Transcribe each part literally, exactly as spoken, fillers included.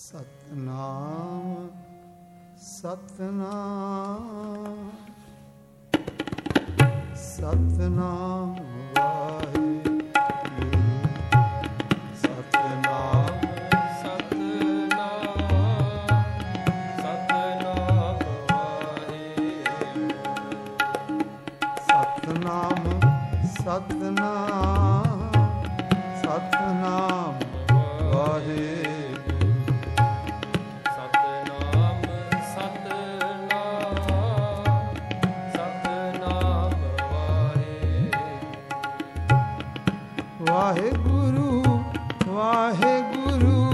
ਸਤਨਾਮ ਸਤਨਾਮ ਸਤਨਾਮ ਵਾਹਿਗੁਰੂ ਸਤਨਾਮ ਸਤਨਾਮ ਸਤਨਾਮ ਵਾਹਿਗੁਰੂ ਸਤਨਾਮ ਸਤਨਾਮ ਸਤਨਾਮ ਵਾਹਿਗੁਰੂ ਵਾਹਿਗੁਰੂ ਵਾਹਿਗੁਰੂ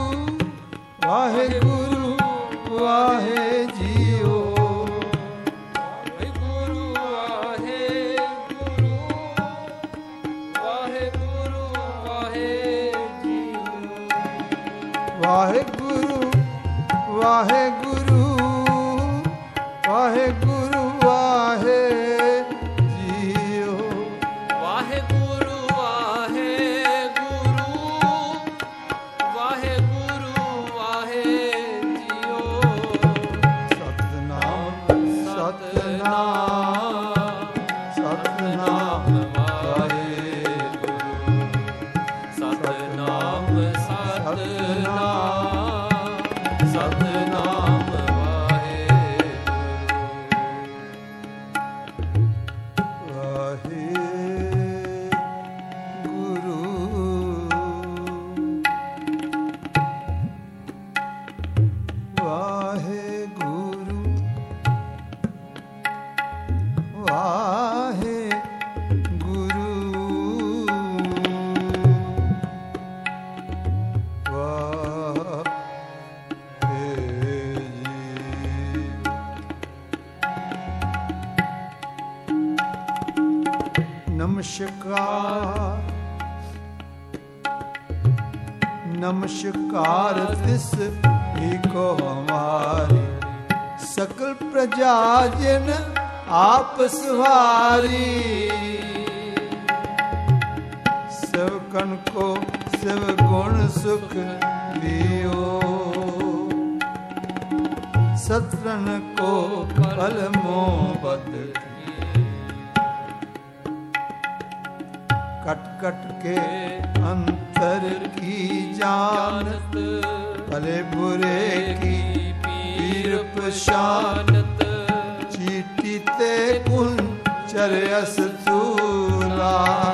ਵਾਹਿਗੁਰੂ ਵਾਹਿ ਜੀਓ ਵਾਹਿਗੁਰੂ ਵਾਹਿਗੁਰੂ ਵਾਹਿਗੁਰੂ ਵਾਹਿ ਜੀਓ ਵਾਹਿਗੁਰੂ ਵਾਹਿਗੁਰੂ ਵਾਹਿਗੁਰੂ ਵਾਹਿ ਜੀਓ ਵਾਹਿਗੁਰੂ ਵਾਹਿਗੁਰੂ ਵਾਹਿ ਜੀਓ ਸਤਨਾਮ ਸਤਨਾਮ ਸਤਨਾਮ ਵਾਹਿਗੁਰੂ ਸਤਨਾਮ ਸਤਨਾਮ ਸਤਨਾਮ ਵਾਹਿਗੁਰੂ ਵਾਹਿਗੁਰੂ ਨਮਸਕਾਰ नमस्कार तिस एको हमारी सकल प्रजा जिन आप सवारी सेवकन को शिव गुण सुख दियो सत्रन को पल मोहब्बत कट कट के अंतर की जानत भले बुरे की पीर पशानत चीटी ते कुन चरयस तूला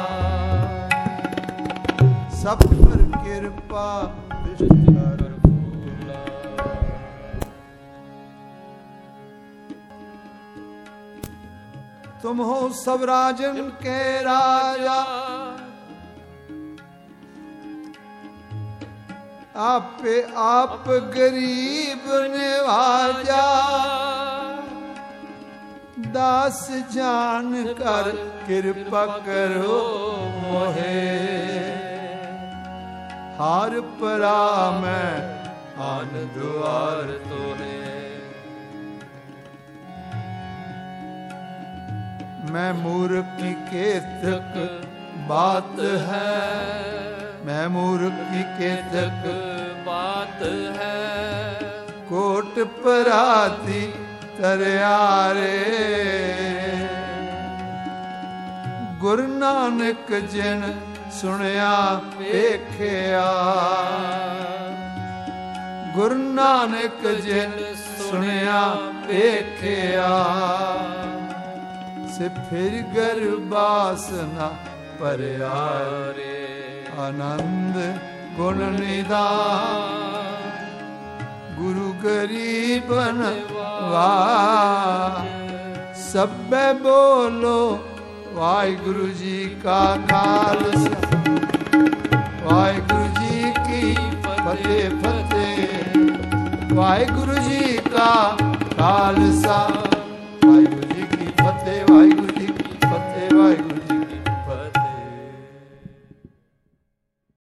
सब पर कृपा विष्ट तुम हो सब राजन के राजा आपे आप गरीब निवाजा दास जान कर कृपा करो मोहे हार परा मैं आन द्वार तो है मैं मूर्ख की केतक बात है मैं मूर्ख की केतक बात है कोट पराती तरियारे गुरु नानक जिन सुनिया वेखिया गुरु नानक जिन सुनिया वेखिया से फिर गर्बासना परियारे आनंद गुण निधान गुरु गरीबन वा सब बोलो वाहिगुरु जी का खालसा वाहिगुरु जी की फतेह फतेह वाहिगुरु जी का खालसा वाहिगुरु जी की फतेह वाहिगुरु जी की फतेह वाहिगुरु